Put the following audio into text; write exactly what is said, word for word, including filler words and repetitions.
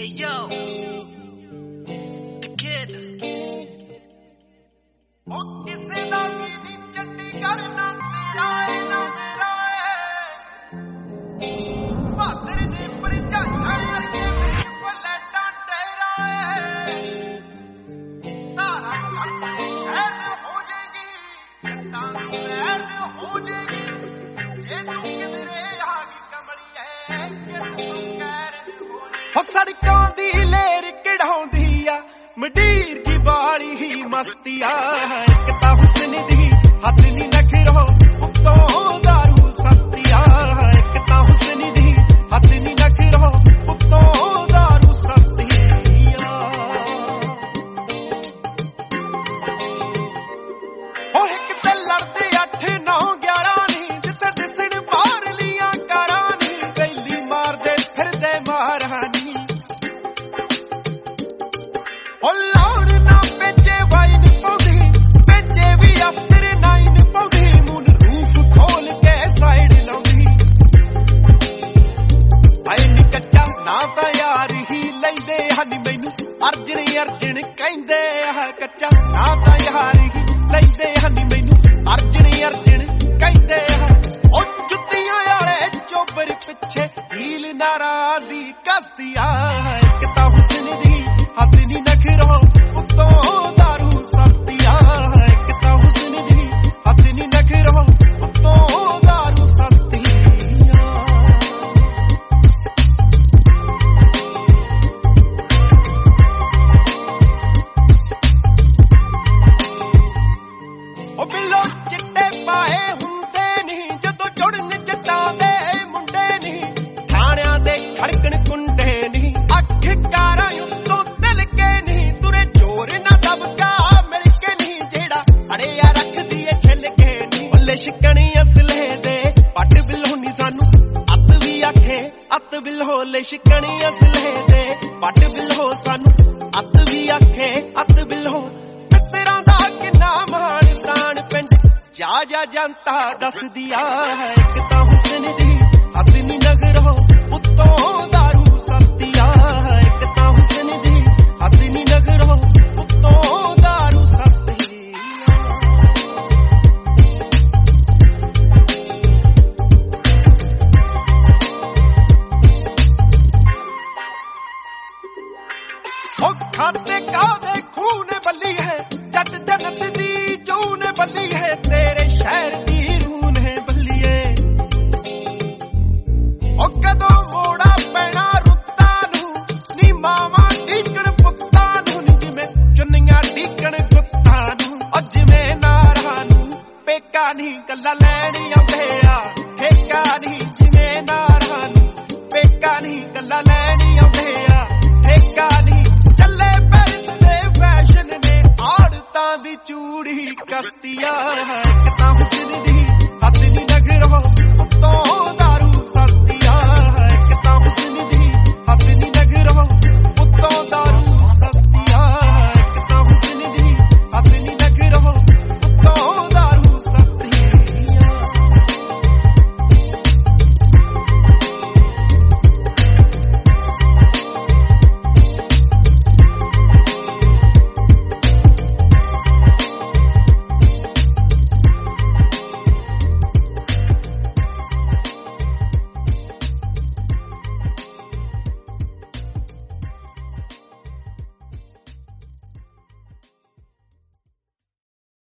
Hey yo, the kid. Oh, ਕਿਸੇ ਦਾ ਵੀ ਨੀ ਚੰਡੀਗੜ੍ਹ ਨਾ ਤੇਰਾ ਏ ਨਾ ਮੇਰਾ ਏ ਬਾਦਰ ਦੇ ਪਰਜਾਈਆਂ ਅਰਗੇ ਵਿੱਚ ਫਲੈਟਾਂ ਤੇਰਾ ਏ ਤਾਰਾ ਕੱਟ ਸ਼ਹਿਰ ਹੋ ਜੇਗੀ ਜੱਟਾਂ ਦੀ ਵੈਰ ਹੋ ਜੇਗੀ ਜੇ ਤੂੰ ਕਿਧਰੇ ਆ ਗਈ ਕਮਲੀਏ ਕਿ ਤੂੰ ਕਹਿਰ ਹੋ ਜੇ ਹੋ ਸੜਕਾਂ ਦੀ ਲੇਰ ਕਢਾਉਂਦੀ ਆ ਮੰਡੀਰ ਦੀ ਬਾਲੀ ਹੀ ਮਸਤੀ ਆ ਇੱਕ ਤਾਂ ਹੁਸਨ ਦੀ ਹੱਦ ਨੀ ਨਖਰੋ ਉੱਤੋਂ ਦਾਰੂ ਸਸਤੀ ਆ ਇੱਕ ਤਾਂ ਹੁਸਨ ਦੀ ਹੱਦ ਨੀ ਨਖਰੋ ਉੱਤੋਂ ਦਾਰੂ ਸਸਤੀ ਆ ਉਹ ਇੱਕ ਤੇ ਲੜਦੇ ਅੱਠ ਨੌ ਗਿਆਰਾਂ ਨੀ ਜਿੱਥੇ ਦਿਸਣ ਬਾਹਰ ਲੀਆਂ ਕਾਰਾਂ ਨੀ ਬੈਲੀ ਮਾਰਦੇ ਫਿਰਦੇ ਮਾਰਾਂ ਨੀ ਉਹ ਲੋੜ ਨਾ ਵੇਚੇ ਵਾਈਨ ਪਾਉਂਦੀ ਵੇਚੇ ਵੀ ਅਫਟਰ ਨਾਈਨ ਪਾਉਂਦੀ ਮੂਨ ਰੂਫ ਖੋਲ ਕੇ ਸਾਈਡ ਲਾਉਂਦੀ ਆਈ ਨੀ ਕੱਚਾ ਨਾ ਤਾਂ ਯਾਰ ਹੀ ਲੈਂਦੇ ਹਨ ਮੈਨੂੰ ਅਰਜਣ ਅਰਜਣ ਕਹਿੰਦੇ ਆ ਕੱਚਾ ਨਾ ਤਾਂ ਯਾਰ ਹੀ ਲੈਂਦੇ ਹਨ ਮੈਨੂੰ ਅਰਜਣ ਅਰਜਣ ਕਹਿੰਦੇ ਆ ਉਹ ਜੁੱਤੀਆਂ ਵਾਲੇ ਚੋਬਰ ਪਿੱਛੇ ਹੀਲ ਨਾਰਾਂ ਦੀ ਕਸਤੀ ਆ ਇੱਕ ਤਾਂ ਹੁਸਨ ਦੀ ਹੱਦ ਨੀ ਨਖਰੋ ਉੱਤੋਂ ਦਾਰੂ ਸਸਤੀ ਆ ਇੱਕ ਤਾਂ ਹੁਸਨ ਦੀ ਹੱਦ ਨੀ ਨਖਰੋ ਉੱਤੋਂ ਦਾਰੂ ਸਸਤੀ ਆ ਉਹ ਬਿੱਲੋ ਚਿੱਟੇ ਪਾਏ ਹੁੰਦੇ ਨਹੀਂ ਜਦੋਂ ਜੁੜਨ ਜੱਟਾਂ ਦੇ ਮੁੰਡੇ ਨਹੀਂ ਥਾਣਿਆਂ ਦੇ ਖੜਕਣ ਕੁੰਡੇ ਨਹੀਂ ਅੱਖ ਕਾਰਾਂ ਉੱਤੋਂ ਦਿਲ ਕੇ ਨਹੀਂ ਤੁਰੇ ਜੋਰ ਨਾ ਦਬਕਾ ਮਿਲ ਕੇ ਨਹੀਂ ਜਿਹੜਾ ਅੜਿਆ ਰੱਖਦੀ ਏ ਛਿੱਲ ਕੇ ਨਹੀਂ ਬੱਲੇ ਸ਼ਿਕਣੀ ਅਸਲੇ ਦੇ ਪੱਟ ਬਿੱਲੋ ਨਹੀਂ ਸਾਨੂੰ ਅੱਤ ਵੀ ਆਖੇ ਅੱਤ ਬਿੱਲੋ ਲੈ ਸ਼ਿਕਣੀ ਅਸਲੇ ਦੇ ਪੱਟ ਬਿੱਲੋ ਸਾਨੂੰ ਅੱਤ ਵੀ ਆਖੇ ਅੱਤ ਬਿੱਲੋ ਮਿੱਤਰਾਂ ਦਾ ਕਿੰਨਾ ਮਾਣ ਤਾਣ ਪਿੰਡ ਜਾ ਜਾ ਜਨਤਾ ਦੱਸਦੀ ਆ ਇੱਕ ਤਾਂ ਹੁਸਨ ਦੀ ਹੱਦ ਨੀ ਨਗਰੋ ਉੱਤੋਂ ਦਾਰੂ ਸਸਤੀ ਆ ਇੱਕ ਤਾਂ ਹੁਸਨ ਦੀ ਹੱਦ ਨੀ ਨਗਰੋ ਉੱਤੋਂ ਦਾਰੂ ਸਸਤੀ ਉਹ ਖਾਤੇ ਕਾਦੇ ਖੂਨ ਬੱਲੀ ਹੈ ਜੱਟ ਜਨਤ ਦੀ ਜੂਨ ਬੱਲੀ ਹੈ ਤੇਰੇ ਸ਼ਹਿਰ ਦੀ ਰੂਨ ਹੈ ਬੱਲੀਏ ਉਹ ਕਦੋਂ ਮੋੜਾ ਪੈਣਾ ਰੁੱਤਾਂ ਨੂੰ ਨੀ ਮਾਵਾਂ ਢੀਕਣ ਪੁੱਤਾਂ ਨੂੰ ਨੀ ਜਿਵੇਂ ਚੁੰਨੀਆਂ ਢੀਕਣ ਕੁੱਤਾਂ ਨੂੰ ਉਹ ਜਿਵੇਂ ਨਾਰਾਂ ਨੂੰ ਪੇਕਾ ਨਹੀਂ ਗੱਲਾਂ ਲੈਣ ਆਉਂਦੇ ਆ ਠੇਕਾ ਨਹੀਂ ਜਿਵੇਂ ਨਾਰਾਂ ਨੂੰ ਪੇਕਾ ਨਹੀਂ ਗੱਲਾਂ ਲੈਣ ਆਉਂਦੇ ਆ ਠੇਕਾ ਨਹੀਂ ਚੱਲੇ ਪੈਰਿਸ ਦੇ ਫੈਸ਼ਨ ਨੇ ਆੜਤਾਂ ਦੀ ਚੂੜੀ ਕਸਤੀ ਆ ਇੱਕ ਤਾਂ ਹੁਸਨ ਦੀ